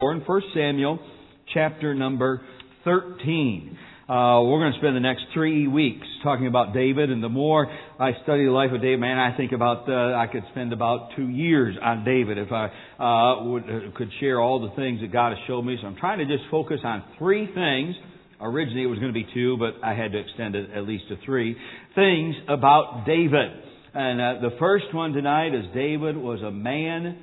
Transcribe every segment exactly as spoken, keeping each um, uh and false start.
in First Samuel chapter number thirteen. Uh, we're going to spend the next three weeks talking about David, and the more I study the life of David, man, I think about uh, I could spend about two years on David if I uh, would, uh, could share all the things that God has shown me. So I'm trying to just focus on three things. Originally it was going to be two, but I had to extend it at least to three things about David. And uh, the first one tonight is David was a man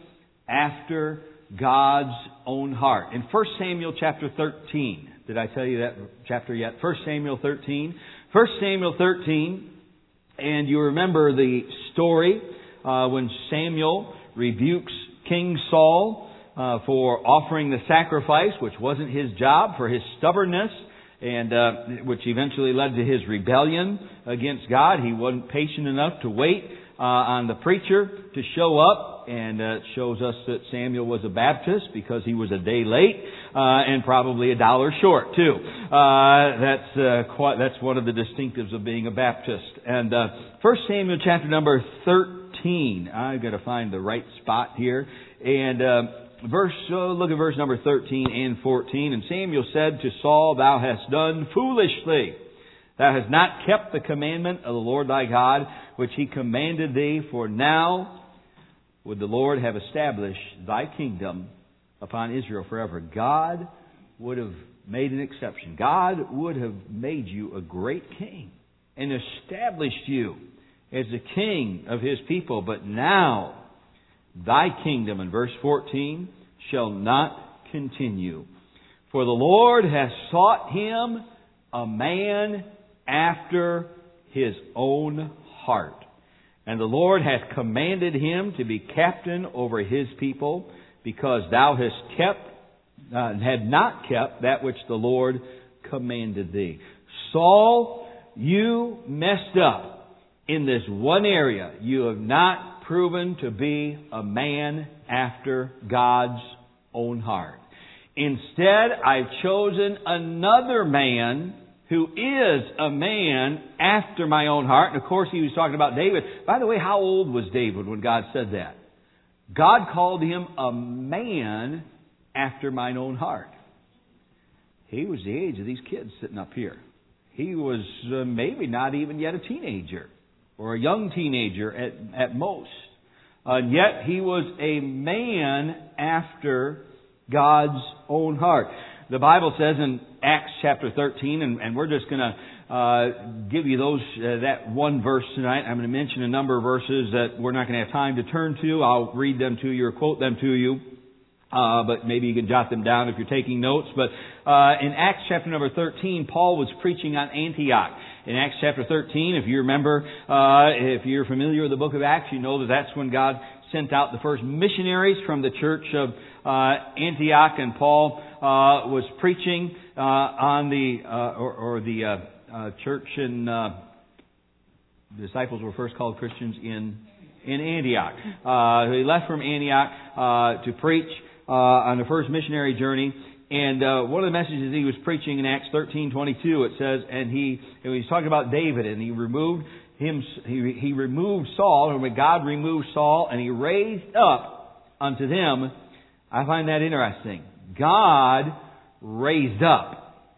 after God's own heart. In First Samuel chapter thirteen, did I tell you that chapter yet? First Samuel thirteen. First Samuel thirteen, and you remember the story uh, when Samuel rebukes King Saul uh, for offering the sacrifice, which wasn't his job, for his stubbornness, and uh, which eventually led to his rebellion against God. He wasn't patient enough to wait uh, on the preacher to show up. And uh, it shows us that Samuel was a Baptist because he was a day late uh, and probably a dollar short too. Uh, that's uh, quite, that's one of the distinctives of being a Baptist. And uh, First Samuel chapter number thirteen. I've got to find the right spot here. And uh, verse, uh, look at verse number thirteen and fourteen. And Samuel said to Saul, "Thou hast done foolishly. Thou hast not kept the commandment of the Lord thy God, which He commanded thee. For now would the Lord have established thy kingdom upon Israel forever." God would have made an exception. God would have made you a great king and established you as the king of His people. But now thy kingdom, in verse fourteen, shall not continue. For the Lord hath sought him a man after His own heart. And the Lord hath commanded him to be captain over His people, because thou hast kept, uh, had not kept that which the Lord commanded thee. Saul, you messed up in this one area. You have not proven to be a man after God's own heart. Instead, I've chosen another man who is a man after my own heart. And of course, he was talking about David. By the way, how old was David when God said that? God called him a man after mine own heart. He was the age of these kids sitting up here. He was uh, maybe not even yet a teenager, or a young teenager at, at most. Uh, and yet, he was a man after God's own heart. The Bible says in Acts chapter thirteen, and, and we're just going to uh, give you those uh, that one verse tonight. I'm going to mention a number of verses that we're not going to have time to turn to. I'll read them to you or quote them to you, uh, but maybe you can jot them down if you're taking notes. But uh, in Acts chapter number thirteen, Paul was preaching on Antioch. In Acts chapter thirteen, if you remember, uh, if you're familiar with the book of Acts, you know that that's when God sent out the first missionaries from the church of uh, Antioch, and Paul uh, was preaching uh, on the uh, or, or the uh, uh, church in uh, the disciples were first called Christians in in Antioch. Uh, he left from Antioch uh, to preach uh, on the first missionary journey. And uh, one of the messages he was preaching in Acts thirteen twenty-two, it says, and he and he's talking about David, and he removed him. He, he removed Saul, and when God removed Saul, and He raised up unto them. I find that interesting. God raised up.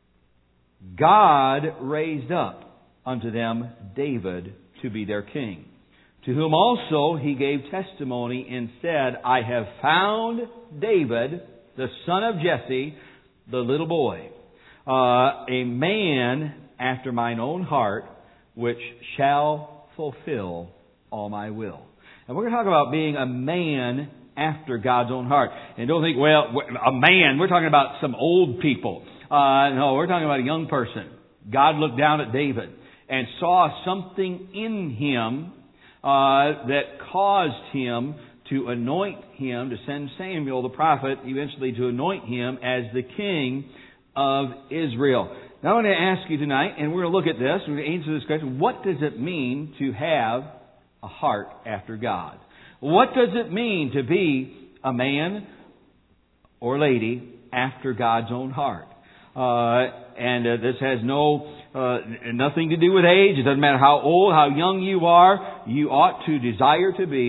God raised up unto them David to be their king, to whom also He gave testimony and said, I have found David, the son of Jesse, the little boy, uh, a man after mine own heart, which shall fulfill all my will. And we're going to talk about being a man after God's own heart. And don't think, well, a man, we're talking about some old people. Uh, no, we're talking about a young person. God looked down at David and saw something in him uh, that caused him to anoint him, to send Samuel the prophet, eventually to anoint him as the king of Israel. Now I want to ask you tonight, and we're going to look at this, we're going to answer this question, what does it mean to have a heart after God? What does it mean to be a man or lady after God's own heart? Uh, and uh, this has no uh, nothing to do with age. It doesn't matter how old, how young you are. You ought to desire to be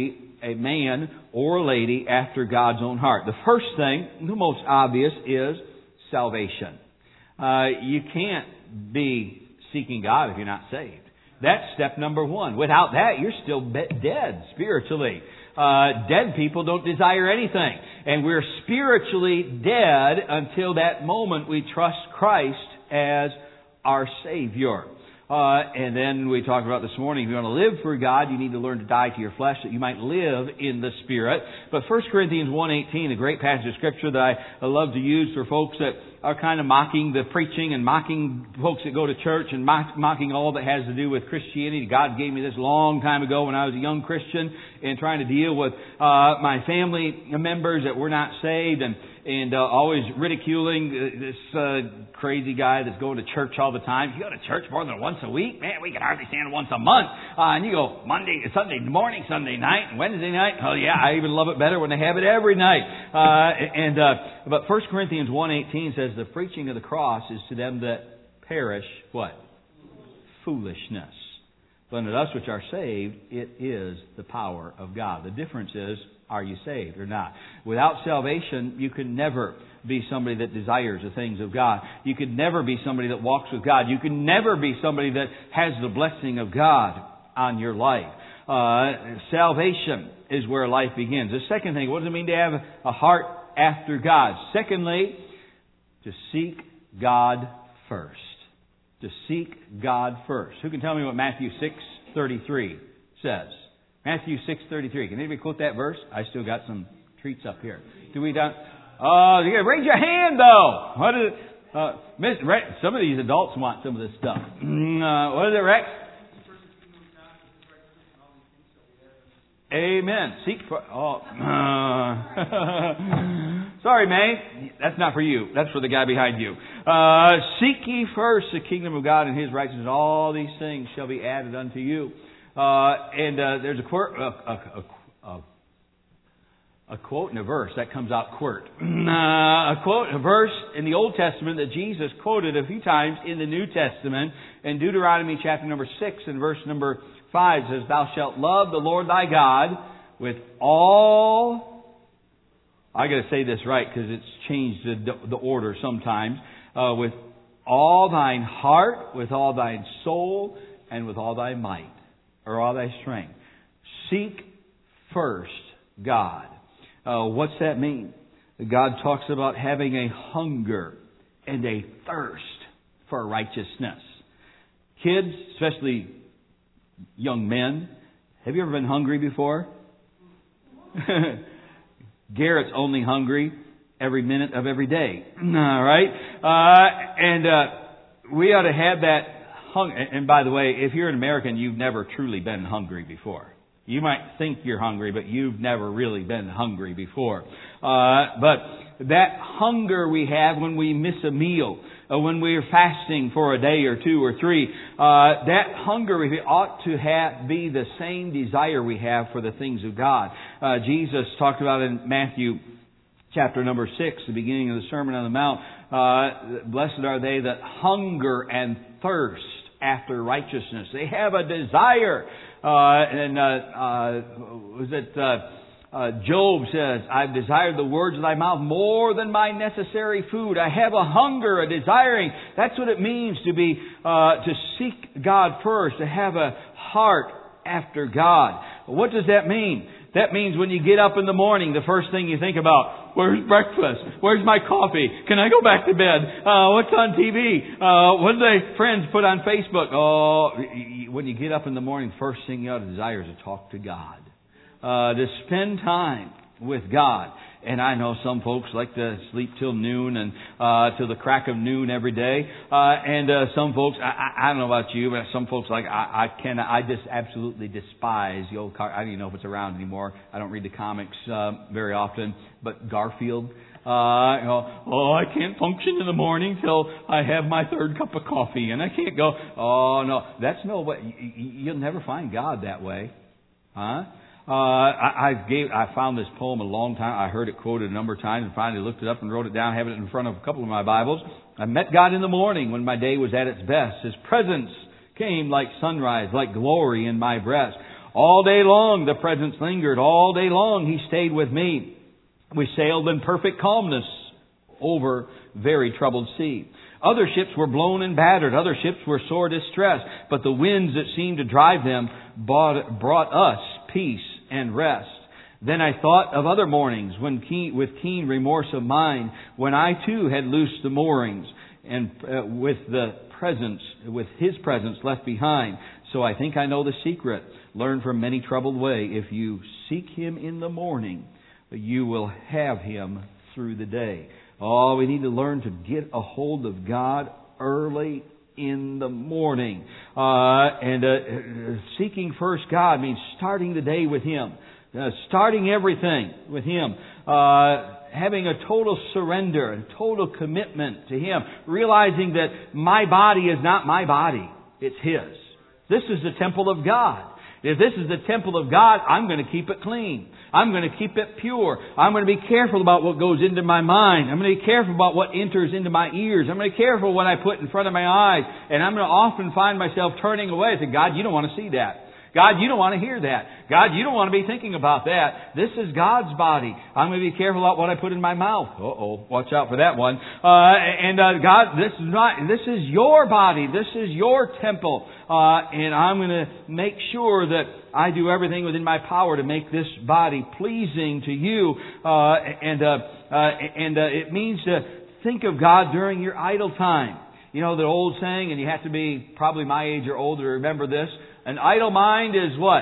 a man or a lady after God's own heart. The first thing, the most obvious, is salvation. Uh, you can't be seeking God if you're not saved. That's step number one. Without that, you're still dead spiritually. Uh, dead people don't desire anything. And we're spiritually dead until that moment we trust Christ as our Savior. Uh, and then we talked about this morning, if you want to live for God, you need to learn to die to your flesh that you might live in the Spirit. But First Corinthians one eighteen, a great passage of Scripture that I, I love to use for folks that are kind of mocking the preaching and mocking folks that go to church and mock, mocking all that has to do with Christianity. God gave me this long time ago when I was a young Christian and trying to deal with uh, my family members that were not saved and and uh, always ridiculing this uh, crazy guy that's going to church all the time. You go to church more than once a week? Man, we can hardly stand once a month. Uh, and you go Monday, Sunday morning, Sunday night, and Wednesday night. Oh yeah, I even love it better when they have it every night. Uh, and uh, but First Corinthians one eighteen says the preaching of the cross is to them that perish, what? Foolishness. But unto us which are saved, it is the power of God. The difference is, are you saved or not? Without salvation, you can never be somebody that desires the things of God. You could never be somebody that walks with God. You can never be somebody that has the blessing of God on your life. Uh, salvation is where life begins. The second thing, what does it mean to have a heart after God? Secondly, to seek God first. To seek God first. Who can tell me what Matthew six thirty-three says? Matthew six thirty-three. Can anybody quote that verse? I still got some treats up here. Do we done? Oh, you gotta raise your hand though. What is it? Uh, Miss, some of these adults want some of this stuff. Uh, what is it, Rex? Amen. Seek for. Oh, uh, sorry, May. That's not for you. That's for the guy behind you. Uh, seek ye first the kingdom of God and His righteousness, and all these things shall be added unto you. Uh, and uh, there's a, quir- a, a, a, a quote and a verse that comes out quirt. Uh, a quote, a verse in the Old Testament that Jesus quoted a few times in the New Testament. In Deuteronomy chapter number six and verse number five says, "Thou shalt love the Lord thy God with all." I got to say this right because it's changed the, the order sometimes. Uh, with all thine heart, with all thine soul, and with all thy might. Or all thy strength. Seek first God. Uh, what's that mean? God talks about having a hunger and a thirst for righteousness. Kids, especially young men, have you ever been hungry before? Garrett's only hungry every minute of every day. All right? Uh, and uh, we ought to have that. And by the way, if you're an American, you've never truly been hungry before. You might think you're hungry, but you've never really been hungry before. Uh, but that hunger we have when we miss a meal, uh, when we're fasting for a day or two or three, uh, that hunger we ought to have be the same desire we have for the things of God. Uh, Jesus talked about in Matthew chapter number six, the beginning of the Sermon on the Mount, uh, blessed are they that hunger and thirst after righteousness. They have a desire. Uh, and, uh, uh, was it, uh, uh, Job says, I've desired the words of thy mouth more than my necessary food. I have a hunger, a desiring. That's what it means to be, uh, to seek God first, to have a heart after God. What does that mean? That means when you get up in the morning, the first thing you think about, where's breakfast? Where's my coffee? Can I go back to bed? Uh, what's on T V? Uh, what do they friends put on Facebook? Oh, when you get up in the morning, first thing you ought to desire is to talk to God. Uh, to spend time with God. And I know some folks like to sleep till noon and uh till the crack of noon every day. Uh and uh some folks, I, I, I don't know about you, but some folks like I, I can I just absolutely despise the old car. I don't even know if it's around anymore. I don't read the comics uh, very often. But Garfield, uh, you know, oh, I can't function in the morning till I have my third cup of coffee, and I can't go. Oh no, that's no way. You'll never find God that way, huh? Uh, I, I gave, I found this poem a long time. I heard it quoted a number of times and finally looked it up and wrote it down, having it in front of a couple of my Bibles. I met God in the morning when my day was at its best. His presence came like sunrise, like glory in my breast. All day long the presence lingered. All day long He stayed with me. We sailed in perfect calmness over very troubled sea. Other ships were blown and battered. Other ships were sore distressed. But the winds that seemed to drive them brought, brought us peace and rest. Then I thought of other mornings when keen, with keen remorse of mind, when I too had loosed the moorings and uh, with the presence, with His presence left behind. So I think I know the secret. Learn from many troubled way. If you seek Him in the morning, you will have Him through the day. Oh, we need to learn to get a hold of God early in the morning. Uh, and uh, seeking first God means starting the day with Him. Uh, starting everything with Him. Uh, having a total surrender and total commitment to Him. Realizing that my body is not my body. It's His. This is the temple of God. If this is the temple of God, I'm going to keep it clean. I'm going to keep it pure. I'm going to be careful about what goes into my mind. I'm going to be careful about what enters into my ears. I'm going to be careful what I put in front of my eyes. And I'm going to often find myself turning away and say, God, you don't want to see that. God, you don't want to hear that. God, you don't want to be thinking about that. This is God's body. I'm going to be careful about what I put in my mouth. Uh-oh, watch out for that one. Uh, and uh, God, this is not. This is your body. This is your temple. Uh, and I'm going to make sure that I do everything within my power to make this body pleasing to you. Uh, and uh, uh, and uh, it means to think of God during your idle time. You know the old saying, and you have to be probably my age or older to remember this. An idle mind is what?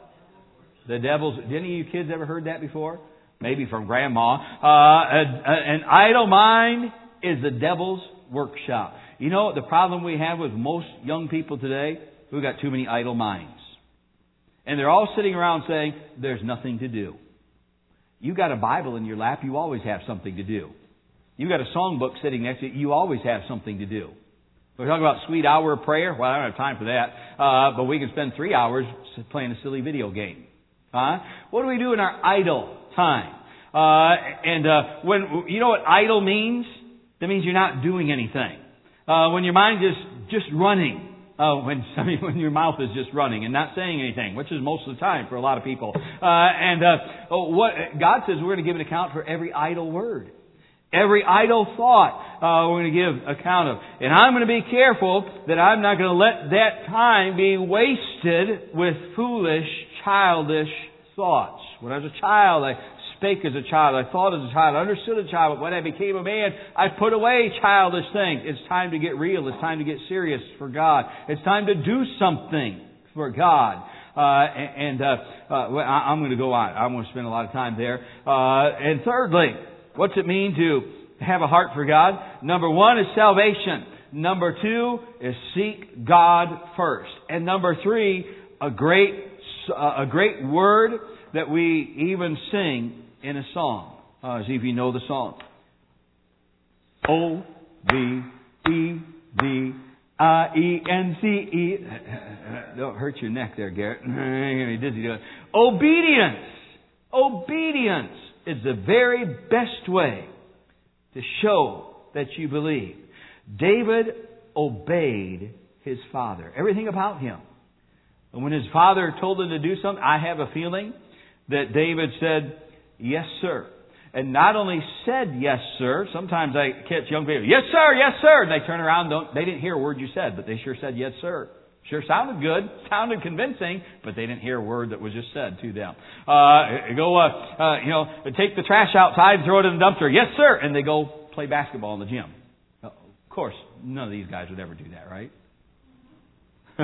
The devil's... Did any of you kids ever heard that before? Maybe from Grandma. Uh, a, a, an idle mind is the devil's workshop. You know the problem we have with most young people today? We've got too many idle minds. And they're all sitting around saying, there's nothing to do. You got a Bible in your lap, you always have something to do. You got a songbook sitting next to you, you always have something to do. We're talking about sweet hour of prayer. Well, I don't have time for that. Uh, but we can spend three hours playing a silly video game. Huh? What do we do in our idle time? Uh, and uh, when you know what idle means? That means you're not doing anything. Uh, when your mind is just running. Uh, when I mean, when your mouth is just running and not saying anything, which is most of the time for a lot of people. Uh, and uh, what God says, we're going to give an account for every idle word. Every idle thought uh, we're going to give account of. And I'm going to be careful that I'm not going to let that time be wasted with foolish, childish thoughts. When I was a child, I spake as a child. I thought as a child. I understood as a child. But when I became a man, I put away childish things. It's time to get real. It's time to get serious for God. It's time to do something for God. Uh, and uh, uh, well, I'm going to go on. I'm going to spend a lot of time there. Uh, and thirdly, what's it mean to have a heart for God? Number one is salvation. Number two is seek God first. And number three, a great a great word that we even sing in a song. Uh, see if you know the song. O B E D I E N C E. Don't hurt your neck there, Garrett. You're going to be dizzy doing it. Obedience. Obedience is the very best way to show that you believe. David obeyed his father. Everything about him. And when his father told him to do something, I have a feeling that David said, yes, sir. And not only said, yes, sir. Sometimes I catch young people, yes, sir, yes, sir. And they turn around, don't, they didn't hear a word you said, but they sure said, yes, sir. Sure sounded good, sounded convincing, but they didn't hear a word that was just said to them. Uh, go, uh, uh, you know, take the trash outside, throw it in the dumpster. Yes, sir. And they go play basketball in the gym. Uh, of course, none of these guys would ever do that, right? uh,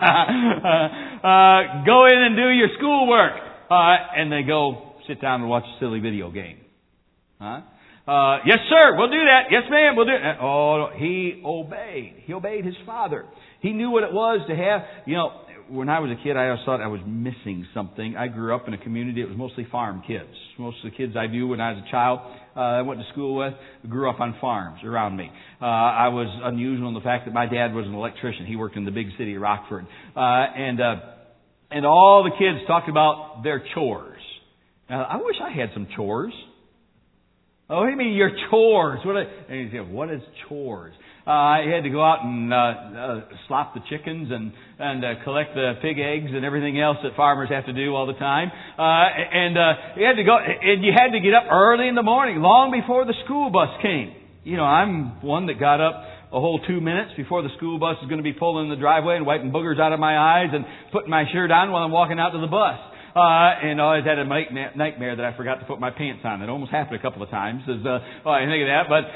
uh, go in and do your schoolwork. Uh, and they go sit down and watch a silly video game. Huh? Uh, yes, sir, we'll do that. Yes, ma'am, we'll do it. Oh, he obeyed. He obeyed his father. He knew what it was to have, you know, when I was a kid, I always thought I was missing something. I grew up in a community that was mostly farm kids. Most of the kids I knew when I was a child, uh, I went to school with, grew up on farms around me. Uh, I was unusual in the fact that my dad was an electrician. He worked in the big city of Rockford. Uh, and, uh, and all the kids talked about their chores. Now, I wish I had some chores. Oh, what do you mean your chores? What? Are, and he said, what is chores? Uh, he had to go out and uh, uh, slop the chickens and and uh, collect the pig eggs and everything else that farmers have to do all the time. Uh, and uh, he had to go, and you had to get up early in the morning, long before the school bus came. You know, I'm one that got up a whole two minutes before the school bus is going to be pulling in the driveway and wiping boogers out of my eyes and putting my shirt on while I'm walking out to the bus. Uh, and I always had a nightmare that I forgot to put my pants on. It almost happened a couple of times. As, uh, well, I think of that, but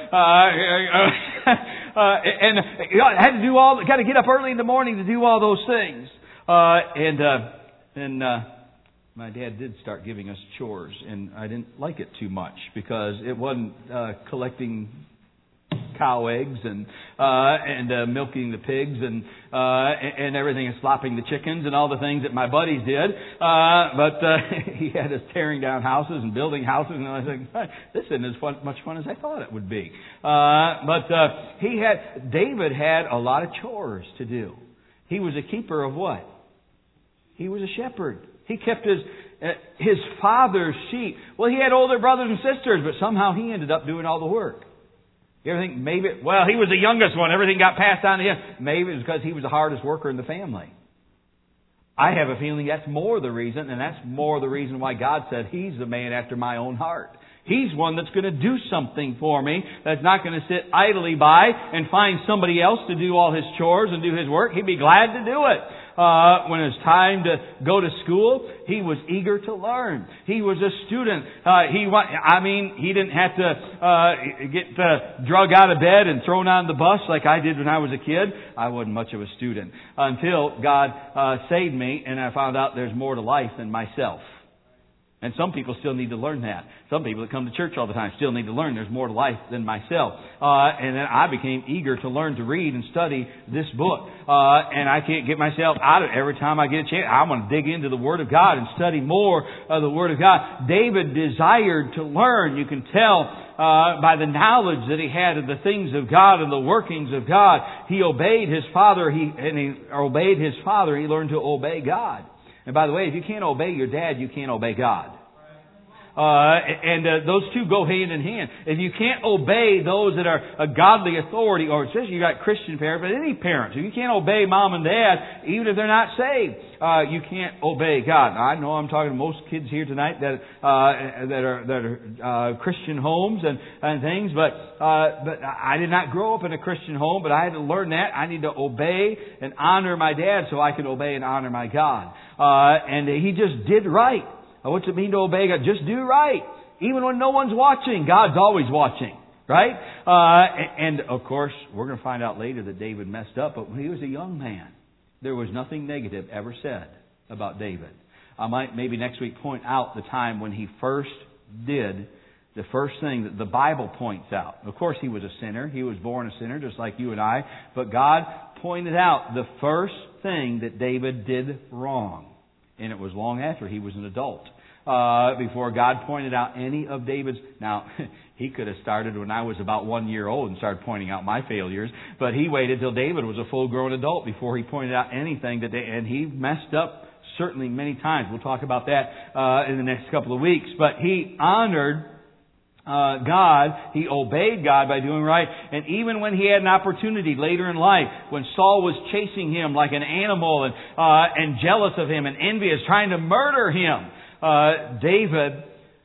uh, uh, and I had to do all. Got to get up early in the morning to do all those things. Uh, and uh, and uh, my dad did start giving us chores, and I didn't like it too much because it wasn't uh, collecting cow eggs and uh and uh, milking the pigs and uh and everything and slopping the chickens and all the things that my buddies did. Uh but uh, he had us tearing down houses and building houses, and I was like, this isn't as fun, much fun as I thought it would be. Uh but uh he had David had a lot of chores to do. He was a keeper of what? He was a shepherd. He kept his uh, his father's sheep. Well, he had older brothers and sisters, but somehow he ended up doing all the work. You ever think maybe, well, he was the youngest one. Everything got passed on to him. Maybe it was because he was the hardest worker in the family. I have a feeling that's more the reason, and that's more the reason why God said He's the man after my own heart. He's one that's going to do something for me, that's not going to sit idly by and find somebody else to do all his chores and do his work. He'd be glad to do it. Uh, when it was time to go to school, he was eager to learn. He was a student. Uh, he, wa- I mean, he didn't have to uh, get uh, drug out of bed and thrown on the bus like I did when I was a kid. I wasn't much of a student until God uh, saved me, and I found out there's more to life than myself. And some people still need to learn that. Some people that come to church all the time still need to learn there's more to life than myself. Uh, and then I became eager to learn to read and study this book. Uh, and I can't get myself out of it. Every time I get a chance, I want to dig into the Word of God and study more of the Word of God. David desired to learn. You can tell uh, by the knowledge that he had of the things of God and the workings of God. He obeyed his father. He and he obeyed his father. He learned to obey God. And by the way, if you can't obey your dad, you can't obey God. Uh, and uh, those two go hand in hand. If you can't obey those that are a godly authority, or especially you got Christian parents, but any parents, if you can't obey mom and dad, even if they're not saved, uh, you can't obey God. Now, I know I'm talking to most kids here tonight that uh, that are that are uh, Christian homes and and things, but uh, but I did not grow up in a Christian home, but I had to learn that I need to obey and honor my dad so I can obey and honor my God. Uh, and he just did right. What's it mean to obey God? Just do right. Even when no one's watching, God's always watching. Right? Uh, and, of course, we're going to find out later that David messed up. But when he was a young man, there was nothing negative ever said about David. I might maybe next week point out the time when he first did the first thing that the Bible points out. Of course, he was a sinner. He was born a sinner just like you and I. But God pointed out the first thing that David did wrong. And it was long after he was an adult. Uh, before God pointed out any of David's... Now, he could have started when I was about one year old and started pointing out my failures. But he waited till David was a full-grown adult before he pointed out anything that they... And he messed up certainly many times. We'll talk about that uh, in the next couple of weeks. But he honored uh, God. He obeyed God by doing right. And even when he had an opportunity later in life, when Saul was chasing him like an animal and uh, and jealous of him and envious, trying to murder him, uh, David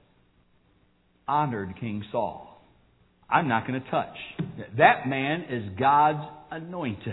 honored King Saul. I'm not going to touch. That man is God's anointed.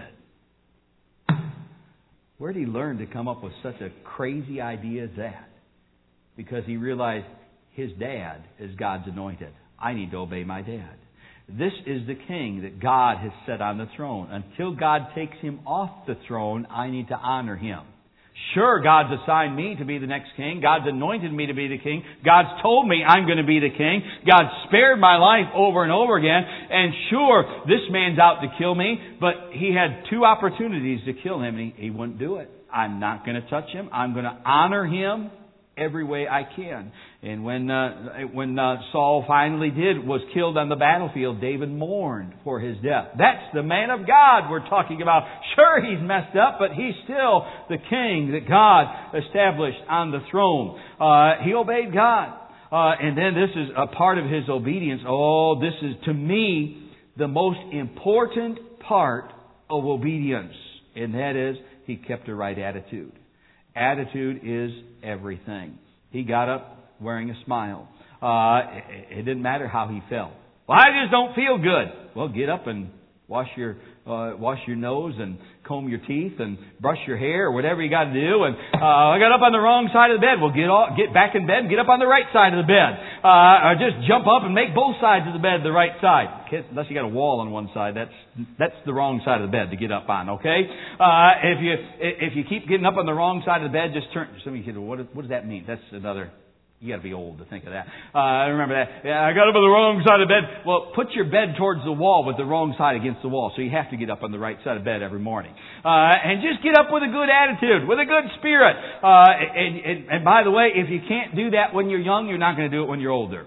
Where did he learn to come up with such a crazy idea as that? Because he realized his dad is God's anointed. I need to obey my dad. This is the king that God has set on the throne. Until God takes him off the throne, I need to honor him. Sure, God's assigned me to be the next king. God's anointed me to be the king. God's told me I'm going to be the king. God spared my life over and over again. And sure, this man's out to kill me, but he had two opportunities to kill him, and he, he wouldn't do it. I'm not going to touch him. I'm going to honor him every way I can. And when uh, when uh, Saul finally did was killed on the battlefield, David mourned for his death. That's the man of God we're talking about. Sure, he's messed up, but he's still the king that God established on the throne. Uh, he obeyed God. Uh, and then this is a part of his obedience. Oh, this is, to me, the most important part of obedience. And that is, he kept a right attitude. Attitude is everything. He got up wearing a smile. Uh, it, it didn't matter how he felt. Well, I just don't feel good. Well, get up and wash your uh, wash your nose and comb your teeth and brush your hair or whatever you got to do. And uh, I got up on the wrong side of the bed. Well, get off, get back in bed and get up on the right side of the bed. Uh, or just jump up and make both sides of the bed the right side. Unless you got a wall on one side, that's that's the wrong side of the bed to get up on. Okay. Uh, if you if you keep getting up on the wrong side of the bed, just turn. Some of you kids, what what does that mean? That's another. You got to be old to think of that. Uh, I remember that. Yeah, I got up on the wrong side of the bed. Well, put your bed towards the wall with the wrong side against the wall. So you have to get up on the right side of bed every morning. Uh, and just get up with a good attitude, with a good spirit. Uh, and, and, and by the way, if you can't do that when you're young, you're not going to do it when you're older.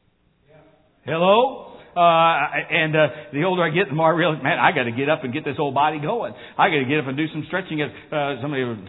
Hello? Uh, and, uh, the older I get, the more I realize, man, I got to get up and get this old body going. I got to get up and do some stretching. Uh, somebody would,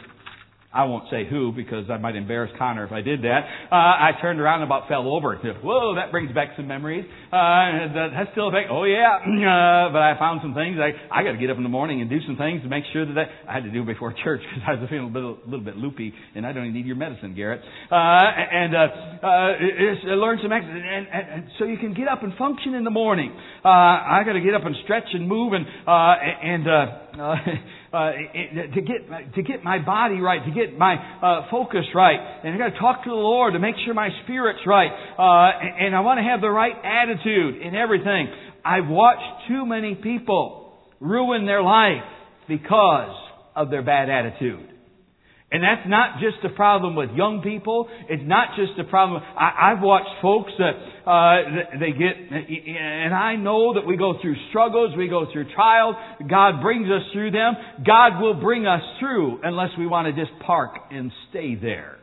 I won't say who because I might embarrass Connor if I did that. Uh, I turned around and about fell over. Whoa, that brings back some memories. Uh, that, that's still a thing. Oh yeah. Uh, but I found some things. I, I got to get up in the morning and do some things to make sure that I, I had to do it before church because I was feeling a little, a little bit loopy and I don't even need your medicine, Garrett. Uh, and, uh, uh, it's, uh, learn some exercise and, and, and so you can get up and function in the morning. Uh, I got to get up and stretch and move and, uh, and, uh, uh Uh, to get to get my body right, to get my uh, focus right, and I got to talk to the Lord to make sure my spirit's right, uh, and, and I want to have the right attitude in everything. I've watched too many people ruin their life because of their bad attitude. And that's not just a problem with young people. It's not just a problem. I, I've watched folks that uh, they get, and I know that we go through struggles, we go through trials. God brings us through them. God will bring us through unless we want to just park and stay there.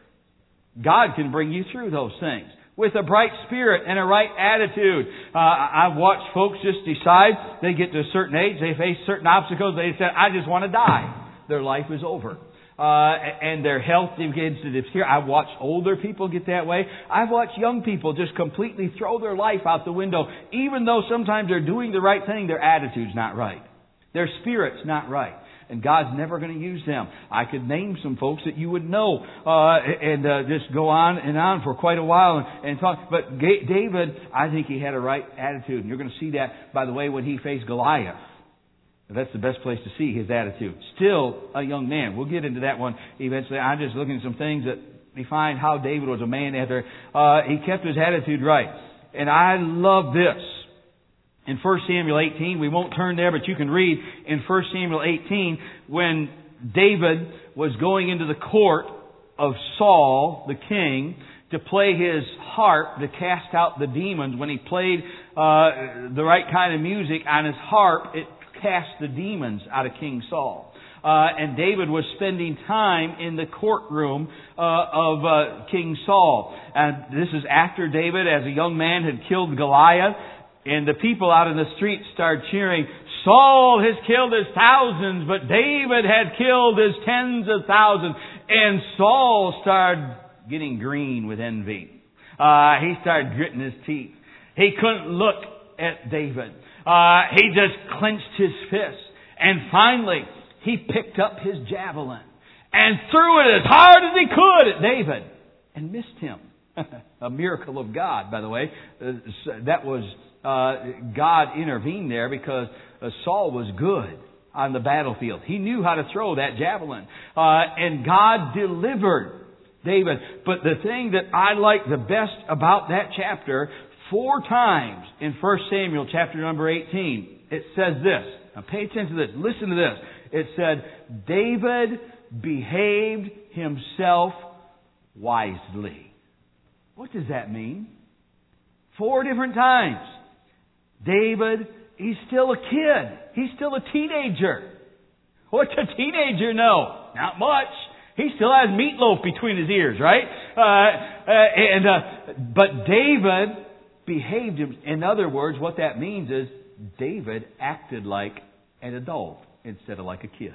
God can bring you through those things with a bright spirit and a right attitude. Uh, I've watched folks just decide they get to a certain age, they face certain obstacles, they say, I just want to die. Their life is over. Uh, and their health begins to disappear. I've watched older people get that way. I've watched young people just completely throw their life out the window. Even though sometimes they're doing the right thing, their attitude's not right. Their spirit's not right. And God's never going to use them. I could name some folks that you would know, uh, and uh, just go on and on for quite a while and, and talk. But G- David, I think he had a right attitude. And you're going to see that, by the way, when he faced Goliath. That's the best place to see his attitude. Still a young man. We'll get into that one eventually. I'm just looking at some things that we find how David was a man after. Uh, he kept his attitude right. And I love this. In First Samuel eighteen, we won't turn there, but you can read in First Samuel eighteen, when David was going into the court of Saul, the king, to play his harp to cast out the demons. When he played uh, the right kind of music on his harp, it cast the demons out of King Saul. Uh, and David was spending time in the courtroom uh, of uh, King Saul. And this is after David, as a young man, had killed Goliath. And the people out in the street started cheering, Saul has killed his thousands, but David had killed his tens of thousands. And Saul started getting green with envy. Uh, he started gritting his teeth. He couldn't look at David. Uh, he just clenched his fist. And finally, he picked up his javelin and threw it as hard as he could at David and missed him. A miracle of God, by the way. Uh, that was, uh, God intervened there because uh, Saul was good on the battlefield. He knew how to throw that javelin. Uh, and God delivered David. But the thing that I like the best about that chapter, four times in First Samuel chapter number eighteen, it says this. Now pay attention to this. Listen to this. It said, David behaved himself wisely. What does that mean? Four different times. David, he's still a kid. He's still a teenager. What's a teenager know? Not much. He still has meatloaf between his ears, right? Uh, uh, and uh, but David behaved him. In other words, what that means is David acted like an adult instead of like a kid.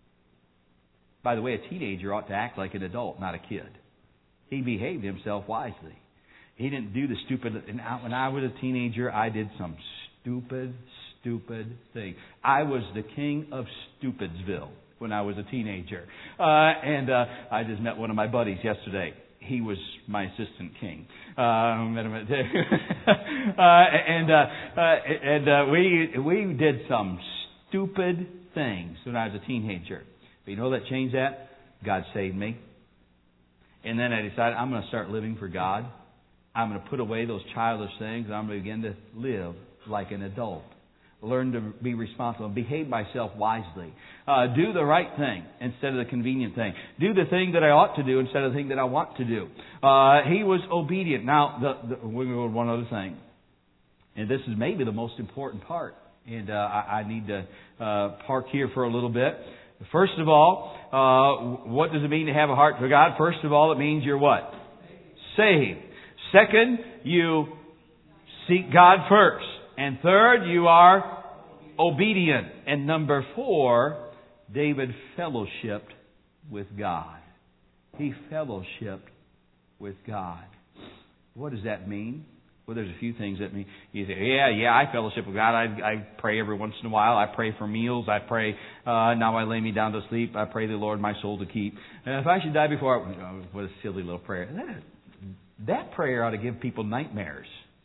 By the way, a teenager ought to act like an adult, not a kid. He behaved himself wisely. He didn't do the stupid. And when I was a teenager, I did some stupid, stupid thing. I was the king of Stupidsville when I was a teenager. Uh, and uh, I just met one of my buddies yesterday. He was my assistant king. Uh, met him at, uh, and uh, uh, and uh, we we did some stupid things when I was a teenager. But you know that changed that? God saved me. And then I decided I'm going to start living for God. I'm going to put away those childish things, and I'm going to begin to live like an adult. Learn to be responsible, behave myself wisely. Uh, do the right thing instead of the convenient thing. Do the thing that I ought to do instead of the thing that I want to do. Uh, he was obedient. Now, the, the, we're going to go to one other thing. And this is maybe the most important part. And uh, I, I need to uh, park here for a little bit. First of all, uh, what does it mean to have a heart for God? First of all, it means you're what? Saved. Second, you seek God first. And third, you are obedient. And number four, David fellowshipped with God. He fellowshipped with God. What does that mean? Well, there's a few things that mean. You say, yeah, yeah, I fellowship with God. I, I pray every once in a while. I pray for meals. I pray, uh, now I lay me down to sleep. I pray the Lord my soul to keep. And if I should die before, I, oh, what a silly little prayer. That, that prayer ought to give people nightmares.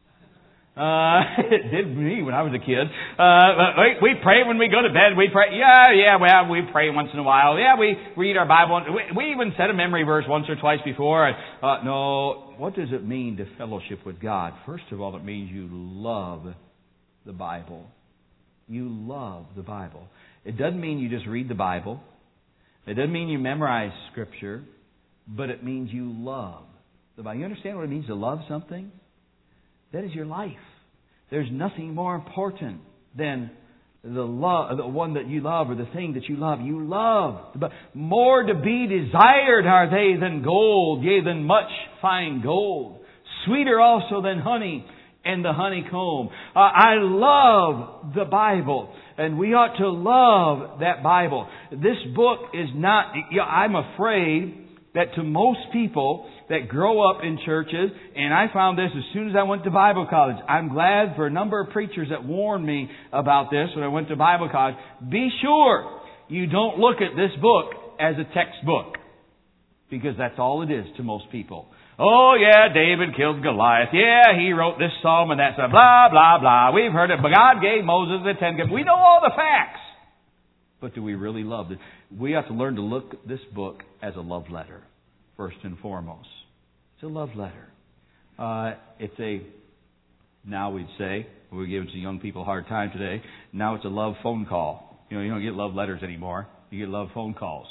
Uh, it did me when I was a kid. Uh, we, we pray when we go to bed. We pray. Yeah, yeah, well, we pray once in a while. Yeah, we read our Bible. We, we even said a memory verse once or twice before. Uh, no, what does it mean to fellowship with God? First of all, it means you love the Bible. You love the Bible. It doesn't mean you just read the Bible. It doesn't mean you memorize Scripture. But it means you love the Bible. You understand what it means to love something? That is your life. There's nothing more important than the love, the one that you love, or the thing that you love. You love. But more to be desired are they than gold, yea, than much fine gold. Sweeter also than honey and the honeycomb. Uh, I love the Bible, and we ought to love that Bible. This book is not, you know, I'm afraid that to most people that grow up in churches, and I found this as soon as I went to Bible college. I'm glad for a number of preachers that warned me about this when I went to Bible college. Be sure you don't look at this book as a textbook, because that's all it is to most people. Oh yeah, David killed Goliath. Yeah, he wrote this psalm and that stuff. Blah, blah, blah. We've heard it. But God gave Moses the Ten Commandments. We know all the facts. But do we really love it? We have to learn to look at this book as a love letter, first and foremost. It's a love letter. Uh, it's a, now we'd say, we're giving some young people a hard time today, now it's a love phone call. You know, you don't get love letters anymore. You get love phone calls.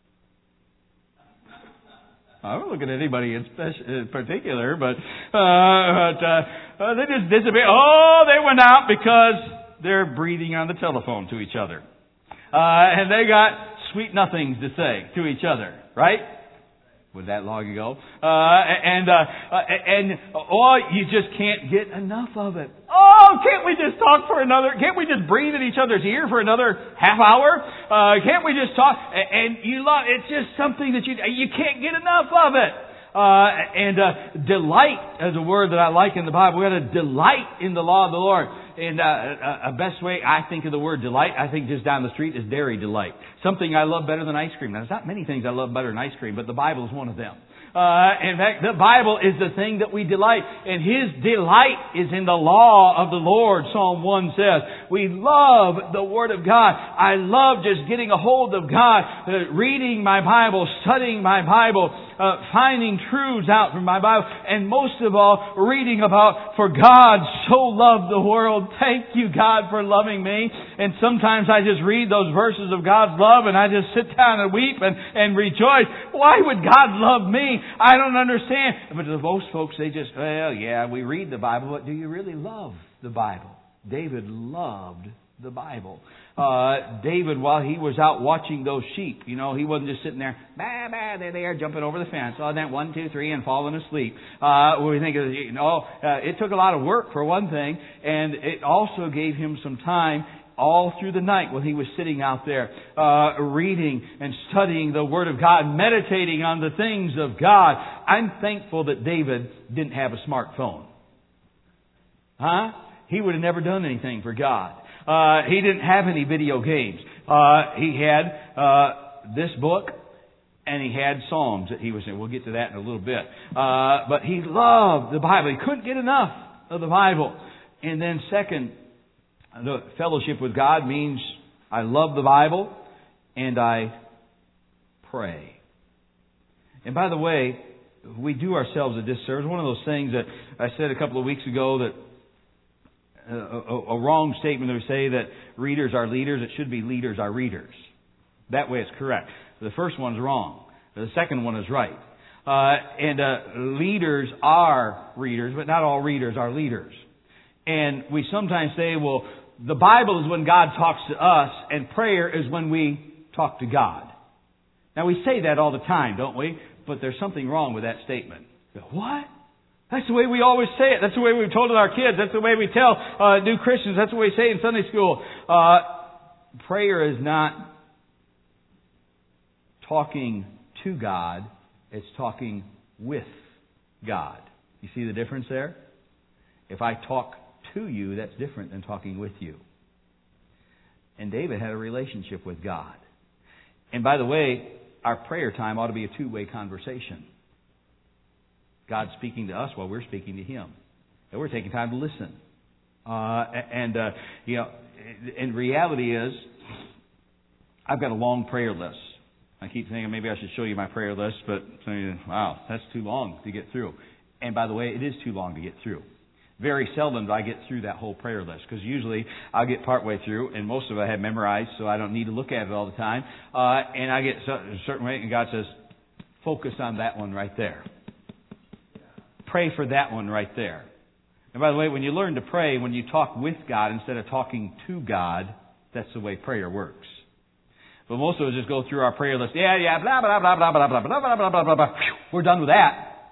I don't look at anybody in, speci- in particular, but, uh, but uh, uh, they just disappear. Oh, they went out because they're breathing on the telephone to each other. Uh, and they got sweet nothings to say to each other, right? Was that long ago? Uh, and, uh, and, oh, you just can't get enough of it. Oh, can't we just talk for another, can't we just breathe in each other's ear for another half hour? Uh, can't we just talk? And you love, it's just something that you, you can't get enough of it. Uh, and, uh, delight is a word that I like in the Bible. We got to delight in the law of the Lord. And, uh, a best way I think of the word delight, I think just down the street, is dairy delight. Something I love better than ice cream. Now, there's not many things I love better than ice cream, but the Bible is one of them. Uh, in fact, the Bible is the thing that we delight. And His delight is in the law of the Lord, Psalm one says. We love the Word of God. I love just getting a hold of God, uh, reading my Bible, studying my Bible, uh, finding truths out from my Bible, and most of all, reading about, for God so loved the world. Thank you, God, for loving me. And sometimes I just read those verses of God's love, and I just sit down and weep and, and rejoice. Why would God love me? I don't understand. But to most folks, they just, well, yeah, we read the Bible, but do you really love the Bible? David loved the Bible. Uh, David, while he was out watching those sheep, you know, he wasn't just sitting there, bah, bah, there they are, jumping over the fence. Oh, then one, two, three, and falling asleep. Uh, we think, you know, uh, it took a lot of work for one thing, and it also gave him some time all through the night when he was sitting out there uh, reading and studying the Word of God, meditating on the things of God. I'm thankful that David didn't have a smartphone. Huh? He would have never done anything for God. Uh, he didn't have any video games. Uh, he had uh, this book, and he had Psalms that he was in. We'll get to that in a little bit. Uh, but he loved the Bible. He couldn't get enough of the Bible. And then second, the fellowship with God means I love the Bible and I pray. And by the way, we do ourselves a disservice. One of those things that I said a couple of weeks ago, that a, a, a wrong statement to say that readers are leaders. It should be leaders are readers. That way it's correct. The first one's wrong. The second one is right. Uh, and uh, leaders are readers, but not all readers are leaders. And we sometimes say, well, the Bible is when God talks to us, and prayer is when we talk to God. Now, we say that all the time, don't we? But there's something wrong with that statement. What? That's the way we always say it. That's the way we've told it our kids. That's the way we tell uh, new Christians. That's the way we say it in Sunday school. Uh, prayer is not talking to God. It's talking with God. You see the difference there? If I talk to you, that's different than talking with you. And David had a relationship with God. And by the way, our prayer time ought to be a two-way conversation. God's speaking to us while we're speaking to Him. And we're taking time to listen. Uh, and, uh, you know, and reality is, I've got a long prayer list. I keep thinking maybe I should show you my prayer list, but wow, that's too long to get through. And by the way, it is too long to get through. Very seldom do I get through that whole prayer list, because usually I'll get partway through, and most of it I have memorized, so I don't need to look at it all the time. Uh, and I get a certain way, and God says, focus on that one right there. Pray for that one right there. And by the way, when you learn to pray, when you talk with God instead of talking to God, that's the way prayer works. But most of us just go through our prayer list. Yeah, yeah, blah, blah, blah, blah, blah, blah, blah, blah, blah, blah, blah, blah. We're done with that.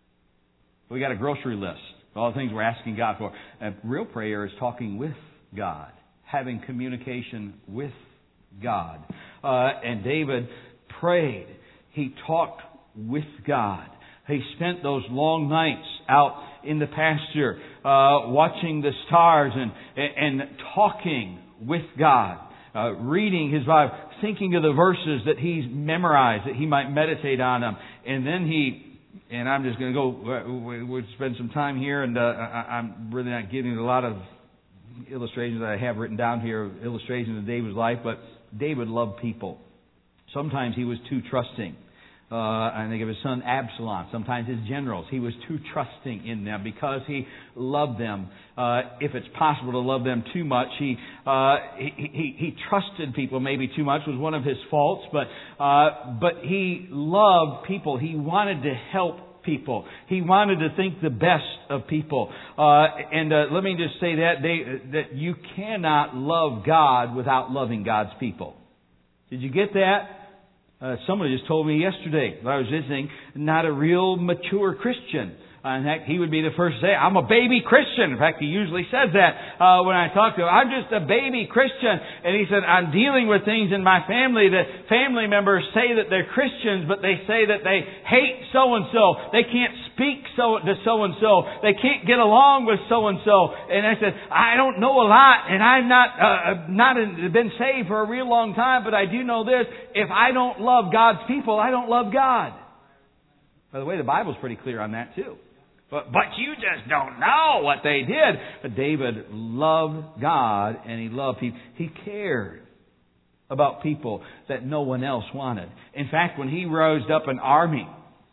We got a grocery list. All the things we're asking God for. And real prayer is talking with God. Having communication with God. Uh, and David prayed. He talked with God. He spent those long nights out in the pasture, uh, watching the stars and, and, and talking with God. Uh, reading his Bible, thinking of the verses that he's memorized, that he might meditate on them. And then he, and I'm just going to go, we'll spend some time here, and uh, I, I'm really not giving a lot of illustrations that I have written down here, illustrations of David's life, but David loved people. Sometimes he was too trusting. Uh, I think of his son Absalom, sometimes his generals. He was too trusting in them because he loved them. Uh, if it's possible to love them too much, he, uh, he, he, he trusted people maybe too much was one of his faults, but, uh, but he loved people. He wanted to help people. He wanted to think the best of people. Uh, and uh, let me just say that, they, that you cannot love God without loving God's people. Did you get that? Uh, somebody just told me yesterday that I was visiting, not a real mature Christian. Uh, in fact, he would be the first to say, I'm a baby Christian. In fact, he usually says that uh, when I talk to him. I'm just a baby Christian. And he said, I'm dealing with things in my family that family members say that they're Christians, but they say that they hate so-and-so. They can't speak so to so-and-so. They can't get along with so-and-so. And I said, I don't know a lot, and I'm not uh, not in, been saved for a real long time, but I do know this. If I don't love God's people, I don't love God. By the way, the Bible's pretty clear on that too. But, but you just don't know what they did. But David loved God, and he loved people. He cared about people that no one else wanted. In fact, when he rose up an army,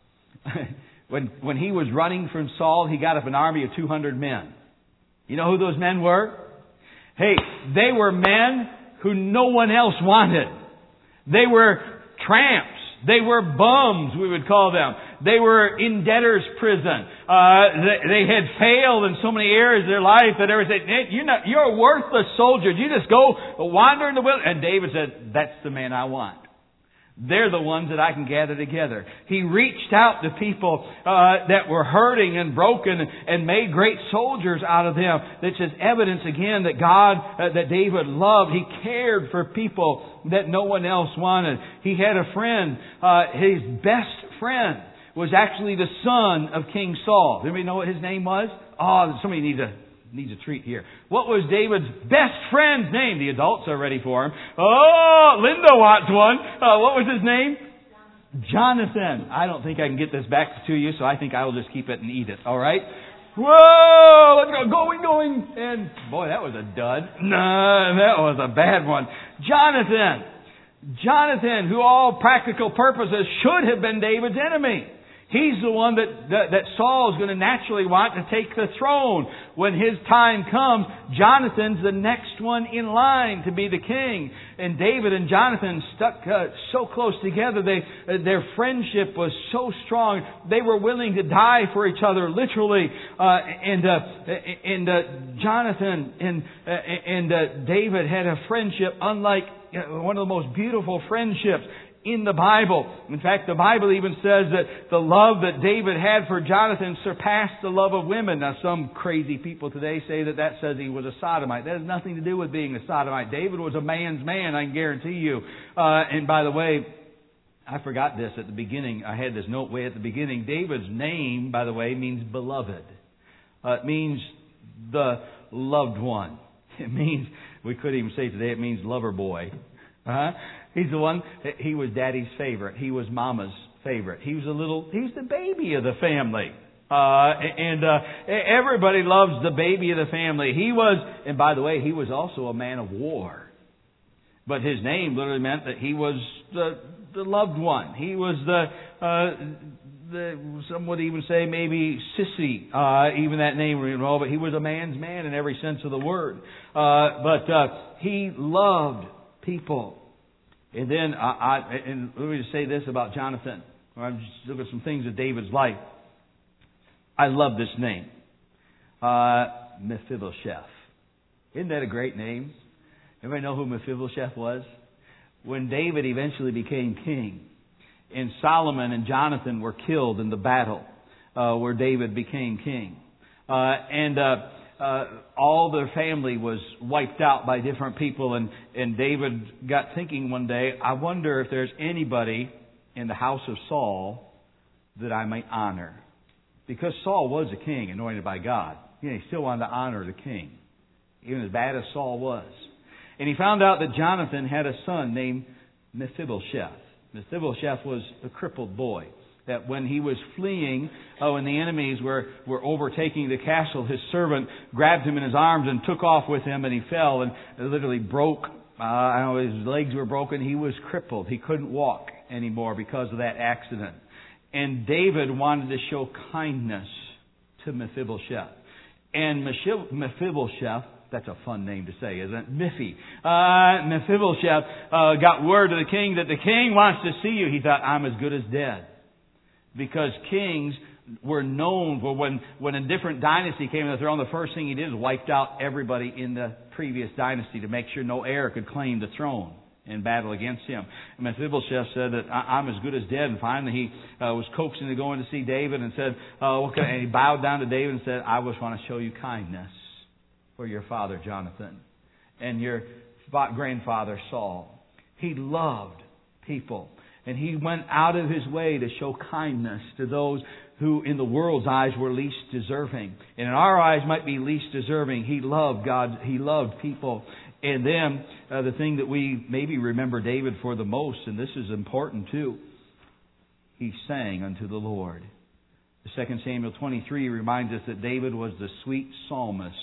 when, when he was running from Saul, he got up an army of two hundred men. You know who those men were? Hey, they were men who no one else wanted. They were tramps. They were bums, we would call them. They were in debtor's prison. Uh, they, they had failed in so many areas of their life that everybody said, hey, you're, not, you're a worthless soldier. You just go wander in the wilderness. And David said, that's the man I want. They're the ones that I can gather together. He reached out to people uh, that were hurting and broken and made great soldiers out of them. That's just evidence again that God, uh, that David loved. He cared for people that no one else wanted. He had a friend, uh, his best friend was actually the son of King Saul. Does anybody know what his name was? Oh, somebody needs a needs a treat here. What was David's best friend's name? The adults are ready for him. Oh, Linda wants one. Uh, what was his name? Jonathan. I don't think I can get this back to you, so I think I will just keep it and eat it. All right? Whoa! Let's go. Going, going. And boy, that was a dud. No, that was a bad one. Jonathan. Jonathan, who all practical purposes should have been David's enemy. He's the one that, that, that Saul is going to naturally want to take the throne. When his time comes, Jonathan's the next one in line to be the king. And David and Jonathan stuck uh, so close together. They, uh, their friendship was so strong. They were willing to die for each other, literally. Uh, and uh, and uh, Jonathan and, uh, and uh, David had a friendship unlike uh, one of the most beautiful friendships in the Bible. In fact, the Bible even says that the love that David had for Jonathan surpassed the love of women. Now, some crazy people today say that that says he was a sodomite. That has nothing to do with being a sodomite. David was a man's man, I can guarantee you. Uh, and by the way, I forgot this at the beginning. I had this note way at the beginning. David's name, by the way, means beloved. Uh, it means the loved one. It means, we could even say today, it means lover boy. Uh-huh. He's the one, he was Daddy's favorite. He was Mama's favorite. He was a little, he's the baby of the family. Uh, and, uh, everybody loves the baby of the family. He was, and by the way, he was also a man of war. But his name literally meant that he was the, the loved one. He was the, uh, the, some would even say maybe sissy, uh, even that name, you know, but he was a man's man in every sense of the word. Uh, but, uh, he loved people. And then, I, I, and let me just say this about Jonathan. I'm just looking at some things of David's life. I love this name. Uh, Mephibosheth. Isn't that a great name? Everybody know who Mephibosheth was? When David eventually became king, and Solomon and Jonathan were killed in the battle uh, where David became king. Uh, and... Uh, Uh, all their family was wiped out by different people, and, and David got thinking one day, I wonder if there's anybody in the house of Saul that I may honor. Because Saul was a king anointed by God. You know, he still wanted to honor the king, even as bad as Saul was. And he found out that Jonathan had a son named Mephibosheth. Mephibosheth was a crippled boy. That when he was fleeing, oh, and the enemies were, were overtaking the castle, his servant grabbed him in his arms and took off with him, and he fell and literally broke. Uh, I don't know, his legs were broken. He was crippled. He couldn't walk anymore because of that accident. And David wanted to show kindness to Mephibosheth. And Mephibosheth, that's a fun name to say, isn't it? Miffy. Uh, Mephibosheth uh, got word to the king that the king wants to see you. He thought, I'm as good as dead. Because kings were known for when, when a different dynasty came to the throne, the first thing he did was wiped out everybody in the previous dynasty to make sure no heir could claim the throne in battle against him. And Mephibosheth said that I'm as good as dead. And finally he uh, was coaxing to go in to see David and said, uh, okay. And he bowed down to David and said, I just want to show you kindness for your father Jonathan and your grandfather Saul. He loved people. And he went out of his way to show kindness to those who in the world's eyes were least deserving. And in our eyes might be least deserving. He loved God. He loved people. And then uh, the thing that we maybe remember David for the most, and this is important too, he sang unto the Lord. The Second Samuel twenty-three reminds us that David was the sweet psalmist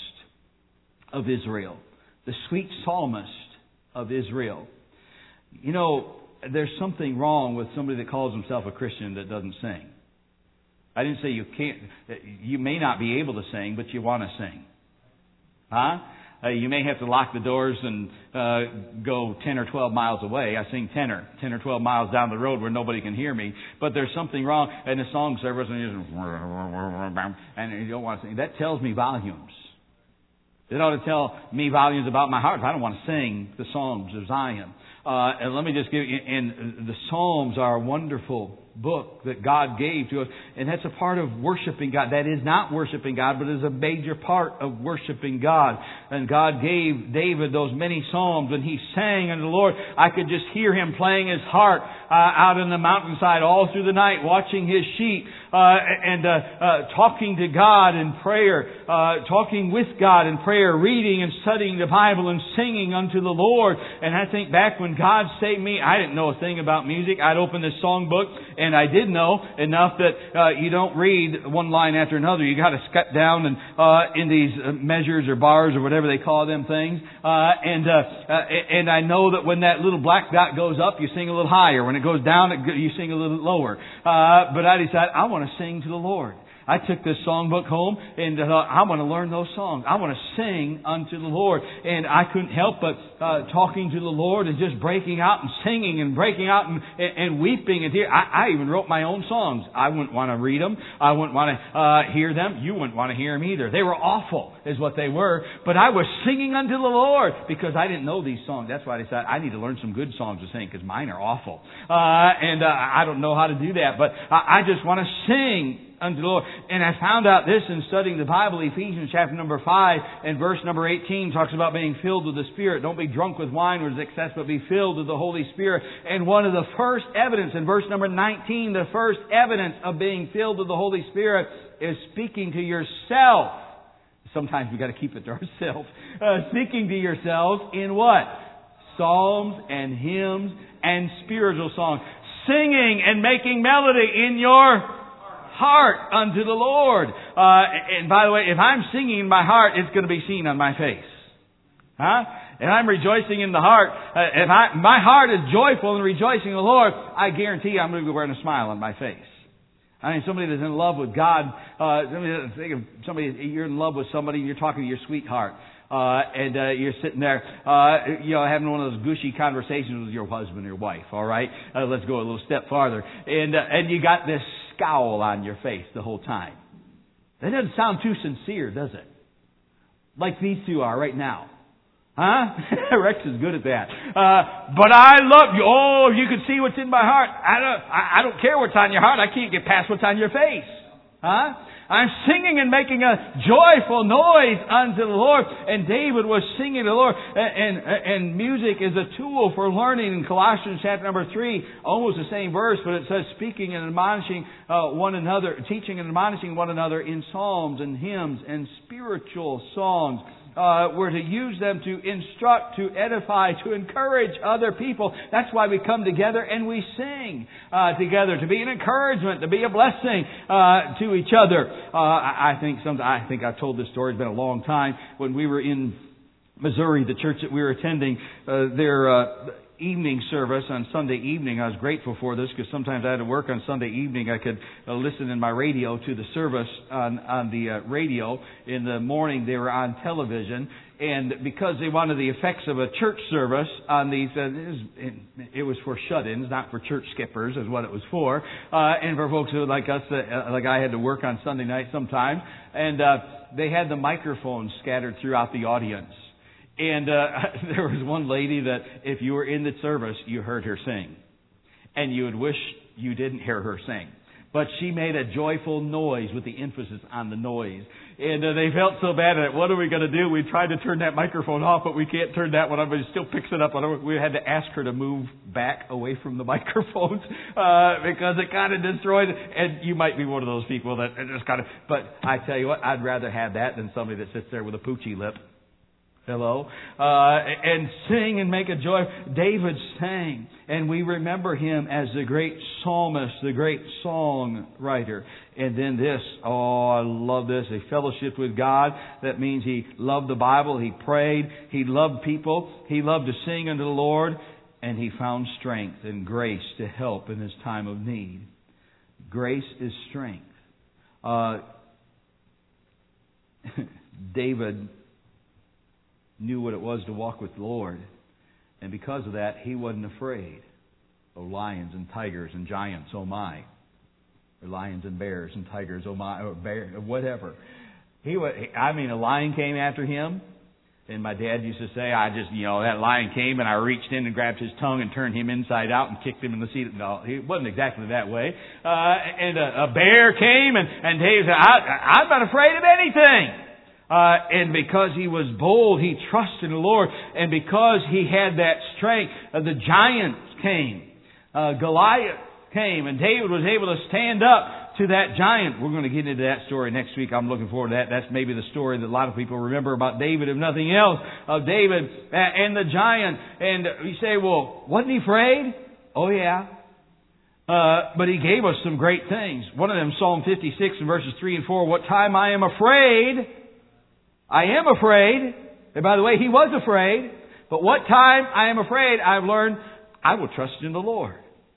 of Israel. The sweet psalmist of Israel. You know, there's something wrong with somebody that calls himself a Christian that doesn't sing. I didn't say you can't, you may not be able to sing, but you want to sing. Huh? Uh, you may have to lock the doors and uh, go ten or twelve miles away. I sing tenor, ten or twelve miles down the road where nobody can hear me. But there's something wrong in the song service and you just, and you don't want to sing. That tells me volumes. It ought to tell me volumes about my heart. I don't want to sing the Psalms of Zion. Uh, and let me just give you, and the Psalms are a wonderful book that God gave to us, and that's a part of worshiping God. That is not worshiping God, but is a major part of worshiping God. And God gave David those many psalms, and he sang unto the Lord. I could just hear him playing his harp uh, out in the mountainside all through the night, watching his sheep, uh, and uh, uh, talking to God in prayer, uh, talking with God in prayer, reading and studying the Bible and singing unto the Lord. And I think back when God saved me, I didn't know a thing about music. I'd open this songbook, and I did know enough that uh, you don't read one line after another. You got to cut down and uh, in these measures or bars or whatever they call them things. Uh, and uh, uh, and I know that when that little black dot goes up, you sing a little higher. When it goes down, it, you sing a little lower. Uh, but I decided I want to sing to the Lord. I took this songbook home and thought, I want to learn those songs. I want to sing unto the Lord. And I couldn't help but uh, talking to the Lord and just breaking out and singing and breaking out and, and, and weeping and tears. I, I even wrote my own songs. I wouldn't want to read them. I wouldn't want to uh, hear them. You wouldn't want to hear them either. They were awful, is what they were. But I was singing unto the Lord because I didn't know these songs. That's why I decided I need to learn some good songs to sing because mine are awful. Uh, and uh, I don't know how to do that. But I, I just want to sing unto the Lord. And I found out this in studying the Bible. Ephesians chapter number five and verse number eighteen talks about being filled with the Spirit. Don't be drunk with wine where there's excess, but be filled with the Holy Spirit. And one of the first evidence in verse number nineteen, the first evidence of being filled with the Holy Spirit is speaking to yourself. Sometimes we've got to keep it to ourselves. Uh, speaking to yourselves in what? Psalms and hymns and spiritual songs. Singing and making melody in your heart unto the Lord. Uh, and by the way, if I'm singing in my heart, it's going to be seen on my face. Huh? If I'm rejoicing in the heart, uh, if I, my heart is joyful and rejoicing in the Lord, I guarantee I'm going to be wearing a smile on my face. I mean, somebody that's in love with God, uh, think of somebody, you're in love with somebody and you're talking to your sweetheart. Uh, and, uh, you're sitting there, uh, you know, having one of those gushy conversations with your husband or your wife, alright? Uh, let's go a little step farther. And, uh, and you got this scowl on your face the whole time. That doesn't sound too sincere, does it? Like these two are right now. Huh? Rex is good at that. Uh, but I love you. Oh, you can see what's in my heart. I don't, I, I don't care what's on your heart. I can't get past what's on your face. Huh? I'm singing and making a joyful noise unto the Lord. And David was singing to the Lord. And, and, and music is a tool for learning. In Colossians chapter number three, almost the same verse, but it says speaking and admonishing uh, one another, teaching and admonishing one another in psalms and hymns and spiritual songs. Uh, we're to use them to instruct, to edify, to encourage other people. That's why we come together and we sing uh, together, to be an encouragement, to be a blessing uh, to each other. Uh, I think some, I think I've told this story. It's been a long time. When we were in Missouri, the church that we were attending, uh, their uh, evening service on Sunday evening. I was grateful for this because sometimes I had to work on Sunday evening. I could uh, listen in my radio to the service on, on the uh, radio. In the morning they were on television. And because they wanted the effects of a church service on these, uh, it, was, it was for shut-ins, not for church skippers is what it was for. Uh, and for folks who like us, uh, like I had to work on Sunday night sometimes. And uh, they had the microphones scattered throughout the audience. And uh, there was one lady that if you were in the service, you heard her sing. And you would wish you didn't hear her sing. But she made a joyful noise with the emphasis on the noise. And uh, they felt so bad at it. What are we going to do? We tried to turn that microphone off, but we can't turn that one on. But it still picks it up. We had to ask her to move back away from the microphones uh, because it kind of destroyed it. And you might be one of those people that just kind of... But I tell you what, I'd rather have that than somebody that sits there with a poochy lip. Hello. Uh, and sing and make a joy. David sang. And we remember him as the great psalmist, the great songwriter. And then this, oh, I love this. A fellowship with God. That means he loved the Bible. He prayed. He loved people. He loved to sing unto the Lord. And he found strength and grace to help in his time of need. Grace is strength. Uh, David knew what it was to walk with the Lord. And because of that, he wasn't afraid of lions and tigers and giants, oh my. Or lions and bears and tigers, oh my, or bear, whatever. He was, I mean, a lion came after him. And my dad used to say, I just, you know, that lion came and I reached in and grabbed his tongue and turned him inside out and kicked him in the seat. No, it wasn't exactly that way. Uh, and a, a bear came and, and Dave said, I, I'm not afraid of anything. Uh, and because he was bold, he trusted in the Lord. And because he had that strength, uh, the giants came. Uh, Goliath came and David was able to stand up to that giant. We're going to get into that story next week. I'm looking forward to that. That's maybe the story that a lot of people remember about David, if nothing else, of David and the giant. And you say, well, wasn't he afraid? Oh, yeah. Uh, but he gave us some great things. One of them, Psalm fifty-six and verses three and four, what time I am afraid, I am afraid. And by the way, he was afraid. But what time I am afraid, I've learned I will trust in the Lord.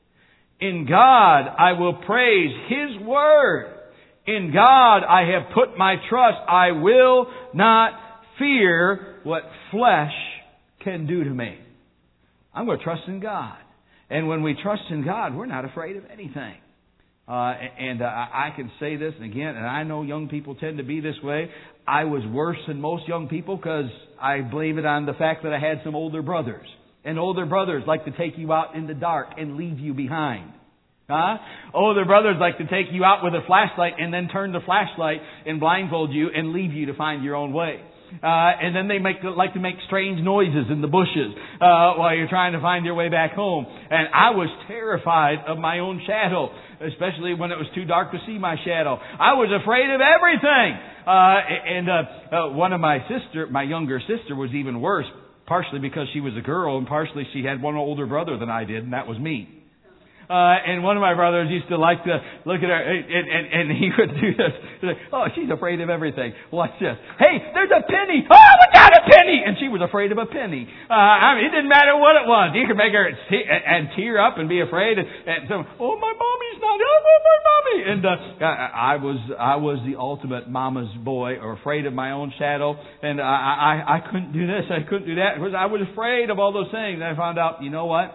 In God I will praise His Word. In God I have put my trust. I will not fear what flesh can do to me. I'm going to trust in God. And when we trust in God, we're not afraid of anything. Uh, and uh, I can say this again, and I know young people tend to be this way. I was worse than most young people because I blame it on the fact that I had some older brothers. And older brothers like to take you out in the dark and leave you behind. Huh? Older brothers like to take you out with a flashlight and then turn the flashlight and blindfold you and leave you to find your own way. Uh, and then they make like to make strange noises in the bushes uh, while you're trying to find your way back home. And I was terrified of my own shadow, especially when it was too dark to see my shadow. I was afraid of everything. Uh, and uh, uh, one of my sister, my younger sister, was even worse. Partially because she was a girl, and partially she had one older brother than I did, and that was me. Uh, and one of my brothers used to like to look at her, and, and, and he would do this. Like, oh, she's afraid of everything. Watch this. Hey, there's a penny. Oh, we got a penny. And she was afraid of a penny. Uh, I mean, it didn't matter what it was. You could make her te- and tear up and be afraid. And, and so, oh, my mommy's not. Oh, my mommy. And uh, I, I was I was the ultimate mama's boy, or afraid of my own shadow. And I, I, I couldn't do this. I couldn't do that. Because I was afraid of all those things. And I found out, you know what?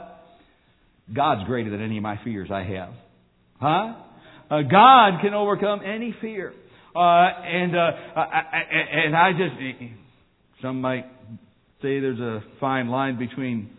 God's greater than any of my fears I have. Huh? Uh, God can overcome any fear. Uh, and, uh, I, I, and I just, some might say there's a fine line between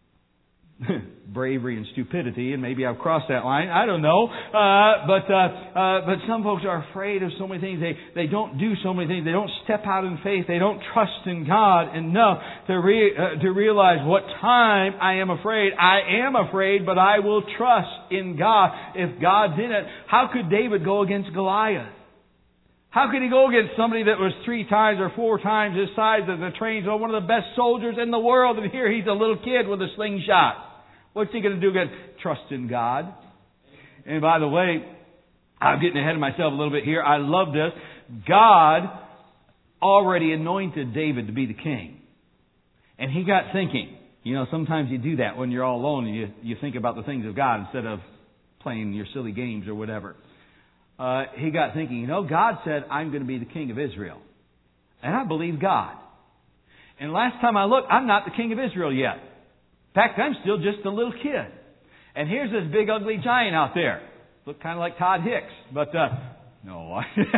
bravery and stupidity, and maybe I've crossed that line. I don't know. Uh, but uh, uh, but some folks are afraid of so many things. They they don't do so many things. They don't step out in faith. They don't trust in God enough to re, uh, to realize what time I am afraid. I am afraid, but I will trust in God. If God's in it, how could David go against Goliath? How could he go against somebody that was three times or four times his size and the trains, one of the best soldiers in the world, and here he's a little kid with a slingshot? What's he going to do against? Trust in God. And by the way, I'm getting ahead of myself a little bit here. I love this. God already anointed David to be the king. And he got thinking. You know, sometimes you do that when you're all alone and you, you think about the things of God instead of playing your silly games or whatever. Uh, he got thinking, you know, God said, I'm going to be the king of Israel. And I believe God. And last time I looked, I'm not the king of Israel yet. In fact, I'm still just a little kid. And here's this big ugly giant out there. Look kind of like Todd Hicks. But, uh, no.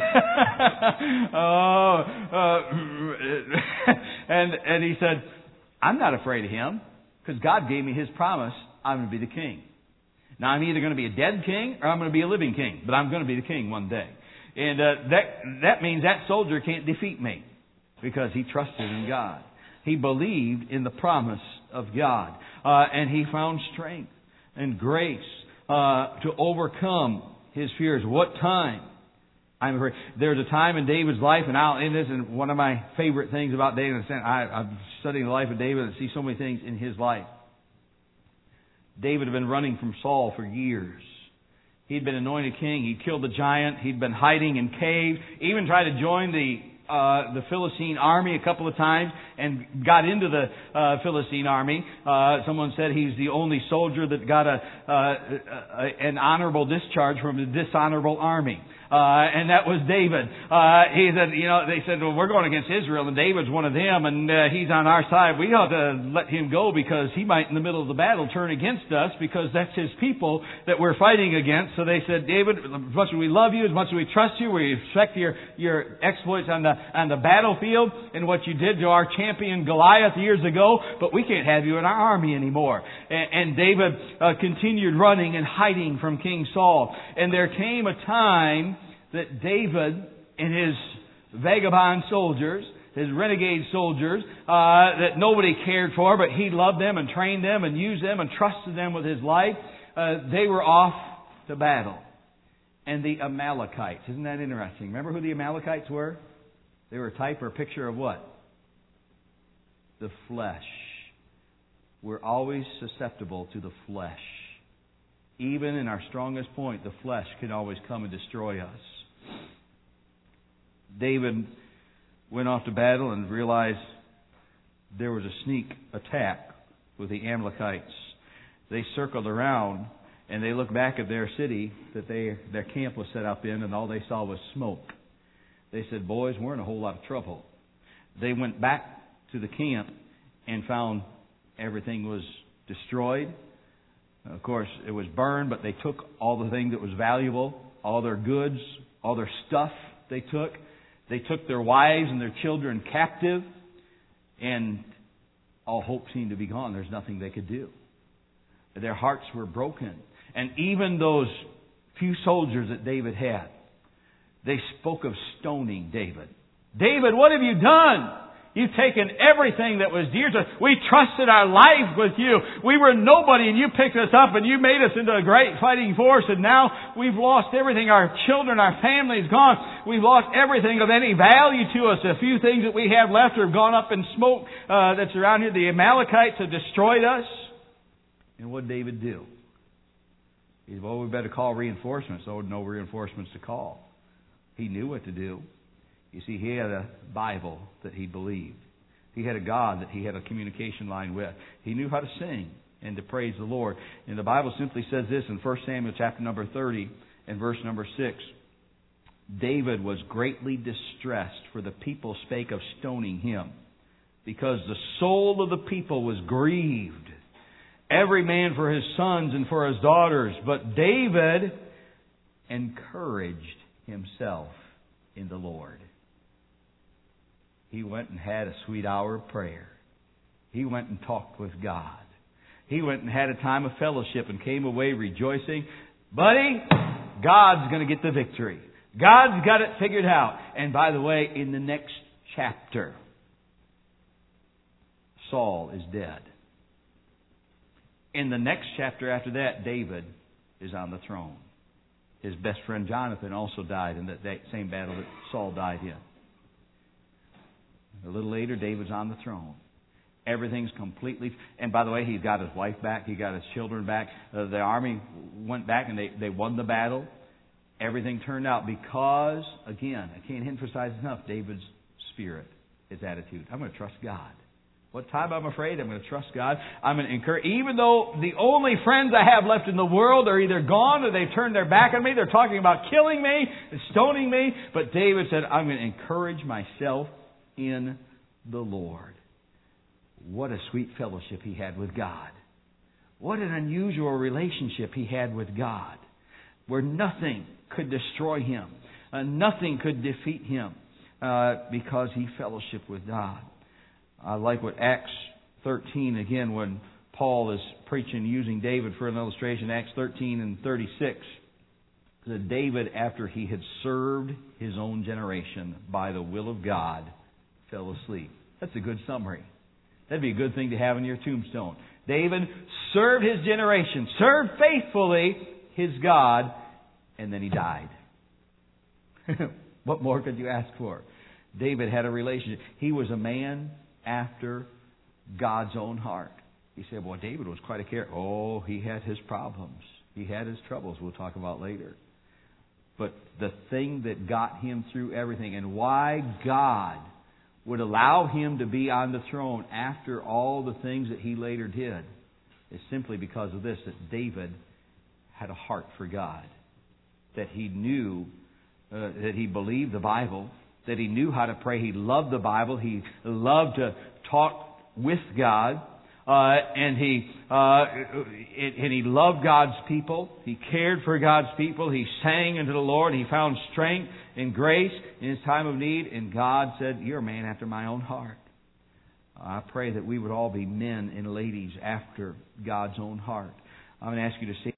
oh, uh, and, and he said, I'm not afraid of him because God gave me His promise. I'm going to be the king. Now, I'm either going to be a dead king or I'm going to be a living king. But I'm going to be the king one day. And uh, that that means that soldier can't defeat me because he trusted in God. He believed in the promise of God. Uh, and he found strength and grace uh, to overcome his fears. What time? I'm afraid. There's a time in David's life, and I'll end this, and one of my favorite things about David, I, I'm studying the life of David and see so many things in his life. David had been running from Saul for years. He'd been anointed king. He'd killed the giant. He'd been hiding in caves. Even tried to join the uh, the Philistine army a couple of times and got into the uh, Philistine army. Uh, someone said he's the only soldier that got a, uh, a an honorable discharge from a dishonorable army. Uh, and that was David. Uh, he said, you know, they said, well, we're going against Israel, and David's one of them, and uh, he's on our side. We ought to let him go because he might, in the middle of the battle, turn against us because that's his people that we're fighting against. So they said, David, as much as we love you, as much as we trust you, we respect your, your exploits on the on the battlefield and what you did to our champion Goliath years ago, but we can't have you in our army anymore. And, and David uh, continued running and hiding from King Saul. And there came a time that David and his vagabond soldiers, his renegade soldiers, uh, that nobody cared for, but he loved them and trained them and used them and trusted them with his life. Uh, they were off to battle. And the Amalekites, isn't that interesting? Remember who the Amalekites were? They were a type or a picture of what? The flesh. We're always susceptible to the flesh. Even in our strongest point, the flesh can always come and destroy us. David went off to battle and realized there was a sneak attack with the Amalekites. They circled around and they looked back at their city that they their camp was set up in, and all they saw was smoke. They said, boys, we're in a whole lot of trouble. They went back to the camp and found everything was destroyed. Of course, it was burned, but they took all the things that was valuable, all their goods, all their stuff they took. They took their wives and their children captive, and all hope seemed to be gone. There's nothing they could do. Their hearts were broken. And even those few soldiers that David had, they spoke of stoning David. David, what have you done? You've taken everything that was dear to us. We trusted our life with you. We were nobody, and you picked us up, and you made us into a great fighting force, and now we've lost everything. Our children, our family's gone. We've lost everything of any value to us. A few things that we have left have gone up in smoke uh, that's around here. The Amalekites have destroyed us. And what did David do? He said, well, we better call reinforcements. There were no reinforcements to call. He knew what to do. You see, he had a Bible that he believed. He had a God that he had a communication line with. He knew how to sing and to praise the Lord. And the Bible simply says this in First Samuel chapter number thirty and verse number six. David was greatly distressed, for the people spake of stoning him, because the soul of the people was grieved, every man for his sons and for his daughters. But David encouraged himself in the Lord. He went and had a sweet hour of prayer. He went and talked with God. He went and had a time of fellowship and came away rejoicing. Buddy, God's going to get the victory. God's got it figured out. And by the way, in the next chapter, Saul is dead. In the next chapter after that, David is on the throne. His best friend Jonathan also died in that, that same battle that Saul died in. A little later, David's on the throne. Everything's completely... And by the way, he got his wife back. He got his children back. Uh, the army went back and they, they won the battle. Everything turned out because, again, I can't emphasize enough, David's spirit, his attitude. I'm going to trust God. What time I'm afraid, I'm going to trust God. I'm going to encourage, even though the only friends I have left in the world are either gone or they've turned their back on me. They're talking about killing me and stoning me. But David said, I'm going to encourage myself in the Lord. What a sweet fellowship he had with God. What an unusual relationship he had with God, where nothing could destroy him. Uh, nothing could defeat him uh, because he fellowshiped with God. I like what Acts thirteen, again, when Paul is preaching using David for an illustration, Acts thirteen and thirty-six. That David, after he had served his own generation by the will of God, fell asleep. That's a good summary. That'd be a good thing to have in your tombstone. David served his generation, served faithfully his God, and then he died. What more could you ask for? David had a relationship. He was a man after God's own heart. You say, well, David was quite a character. Oh, he had his problems. He had his troubles we'll talk about later. But the thing that got him through everything, and why God would allow him to be on the throne after all the things that he later did, is simply because of this, that David had a heart for God. That he knew, uh, that he believed the Bible, that he knew how to pray. He loved the Bible. He loved to talk with God. Uh, and he uh, and he loved God's people. He cared for God's people. He sang unto the Lord. He found strength and grace in his time of need. And God said, "You're a man after my own heart." I pray that we would all be men and ladies after God's own heart. I'm going to ask you to see.